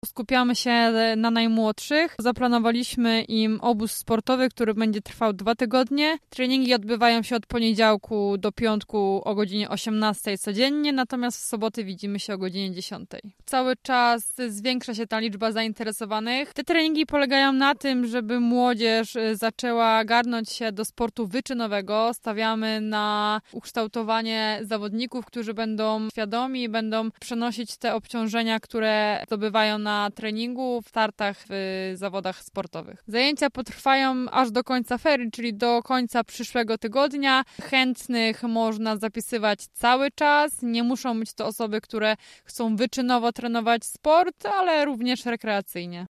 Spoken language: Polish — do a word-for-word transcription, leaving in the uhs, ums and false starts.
Skupiamy się na najmłodszych. Zaplanowaliśmy im obóz sportowy, który będzie trwał dwa tygodnie. Treningi odbywają się od poniedziałku do piątku o godzinie osiemnastej codziennie, natomiast w soboty widzimy się o godzinie dziesiątej. Cały czas zwiększa się ta liczba zainteresowanych. Te treningi polegają na tym, żeby młodzież zaczęła garnąć się do sportu wyczynowego. Stawiamy na ukształtowanie zawodników, którzy będą świadomi, będą przenosić te obciążenia, które zdobywają na na treningu, w startach, w zawodach sportowych. Zajęcia potrwają aż do końca ferii, czyli do końca przyszłego tygodnia. Chętnych można zapisywać cały czas. Nie muszą być to osoby, które chcą wyczynowo trenować sport, ale również rekreacyjnie.